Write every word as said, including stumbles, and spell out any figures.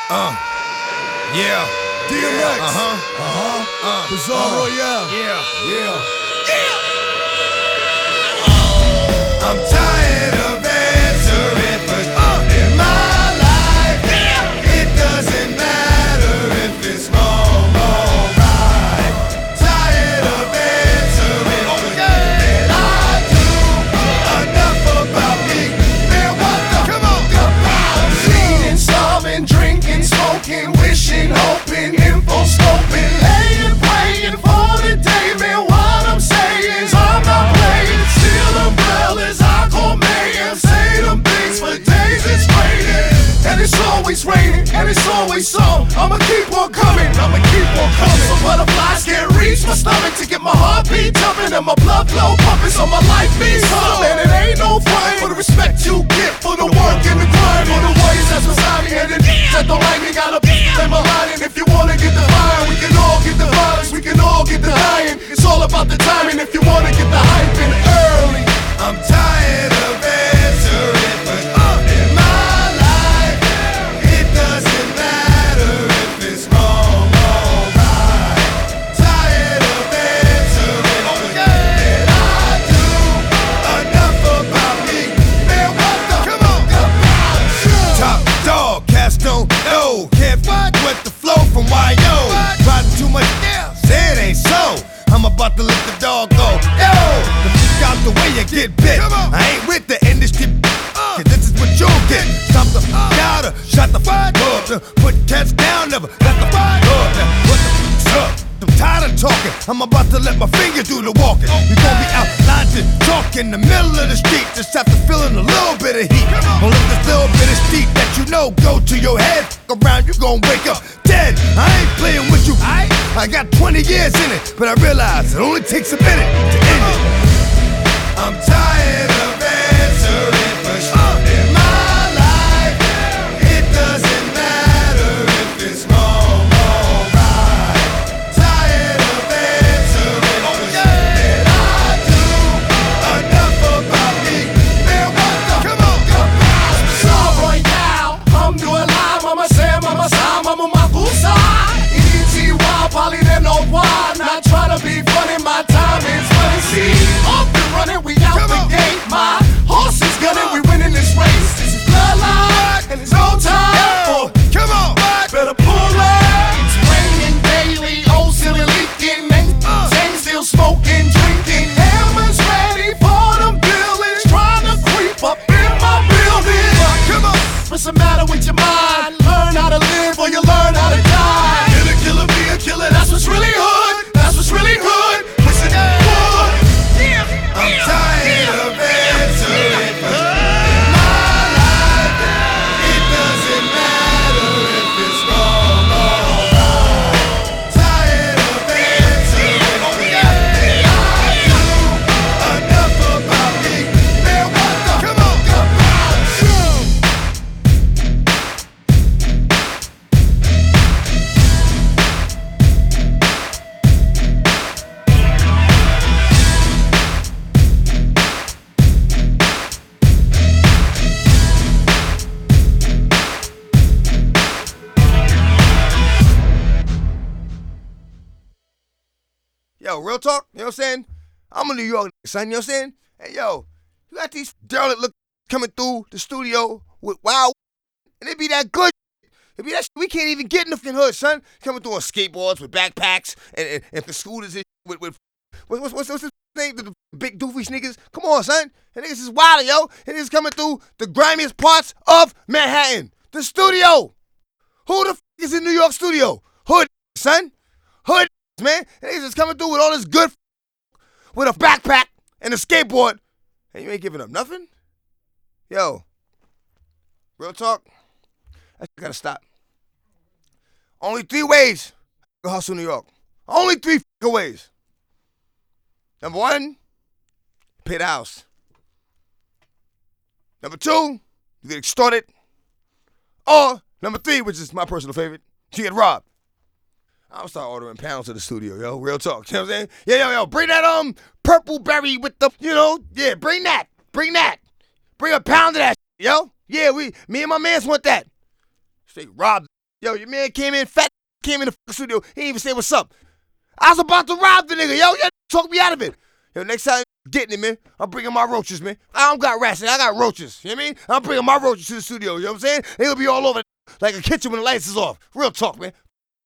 Uh, yeah. D M X. Uh-huh. Uh-huh. Uh, Bizarre uh, Royale. Yeah. Yeah. I'm tired of answering for uh, in my life. It doesn't matter if it's wrong or right. Tired of answering for that I do. Enough about me. Man, what the Come on. About eating, starving, drinking, smoking, wishing, hoping, info scoping, laying, praying for the day. Man, what I'm saying is I'm not playing. Steal umbrellas, I call mayhem. Say them things for days it's raining. And it's always raining, and it's always so. I'ma keep on coming, I'ma keep on coming. So butterflies can't reach my stomach to get my heartbeat jumping and my blood flow pumping, so my life means something. And it ain't no fun for the respect you get for the work and the grind. For the warriors that's beside me and the that don't like me gotta play my line. And if you wanna get the fire, we can all get the violence, we can all get the dying. It's all about the timing. If you wanna get the hype in early, I'm tired of answering, but uh, in my life, it doesn't matter if it's wrong or right. Tired of answering, but that I do. Enough about me, man, what the Come on. About you? Top dog, cats don't know. Can't fight with the flow from Y O. Riding too much, yeah, say it ain't so. I'm about to let the dog go. Yo, the fuck out the way you get bit. I ain't with the industry, cause this is what you'll get. Stop the gotta shut the fuck up. Put cats down, never let the fuck up. What the fuck's up? I'm tired of talking. I'm about to let my finger do the walking. You gon' be out lying to talk in the middle of the street. Just have to feel in a little bit of heat. Don't let this little bit of steep that you know go to your head. Fuck around, you gon' wake up dead. I ain't playing with you. I I got twenty years in it, but I realize it only takes a minute to end it. I'm tired of answering for sure. In my life, it doesn't matter if it's wrong or right. Tired of answering for sure that I do. Enough about me, man, what the Come on. About Bizarre Royale, I'm doing live, mama Sam, mama Sam, mama Makusa. E T Y, Polly, they know why. Not trying to be funny, my time is money. See, off and running, we out Come the on. Gate. My horse is gunning, we winning this race. This is bloodline, and it's no time for Come on, better pull up. It's raining daily, old silly leaking, and uh. James still smoking, drinking. Hammers ready for them buildings, trying to creep up in my building. Come on, what's the matter with your mind? Learn how to live or you learn how to die. Killer, killer, be a killer, that's what's really hood. That's what's really hood. Listen, wood. I'm tired of answering for in my life. It doesn't matter if it's wrong or right. Tired of answering for that I do. Enough about me, man, what the Come on. About you? Yo, real talk, you know what I'm saying? I'm a New York nigga, son, you know what I'm saying? Hey, yo, you got these derelict look coming through the studio with wow, and it be that good. It be that shit we can't even get in the fucking hood, son. Coming through on skateboards with backpacks and, and, and the scooters and with, with what, what's, what's, what's his name? The, the big doofy sneakers. Come on, son. And niggas is wild, yo. And niggas coming through the grimiest parts of Manhattan. The studio. Who the f is in New York studio? Hood, son. Hood, man. And niggas is coming through with all this good f with a backpack and a skateboard. And you ain't giving up nothing? Yo. Real talk. That shit gotta stop. Only three ways to hustle New York. Only three f***ing ways. Number one, pay the house. Number two, you get extorted. Or number three, which is my personal favorite, you get robbed. I'll start ordering pounds to the studio, yo. Real talk. You know what I'm saying? Yeah, yo, yo, bring that um purple berry with the, you know, yeah, bring that. Bring that. Bring a pound of that, yo. Yeah, we, me and my mans want that. Straight robbed Yo, your man came in, fat came in the studio. He didn't even say what's up. I was about to rob the nigga, yo. Yeah, talk me out of it. Yo, next time getting it, man, I'm bringing my roaches, man. I don't got rats, I got roaches. You know what I mean? I'm bringing my roaches to the studio, you know what I'm saying? They'll be all over like a kitchen when the lights is off. Real talk, man.